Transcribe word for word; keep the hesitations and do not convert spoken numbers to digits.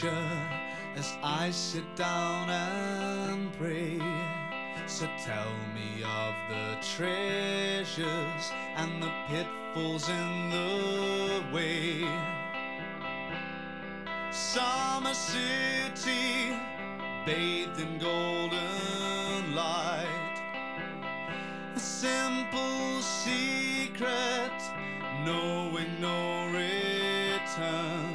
future as I sit down and pray. So tell me of the treasures and the pitfalls in the way. Summer city, bathed in golden light, a simple secret, knowing no return.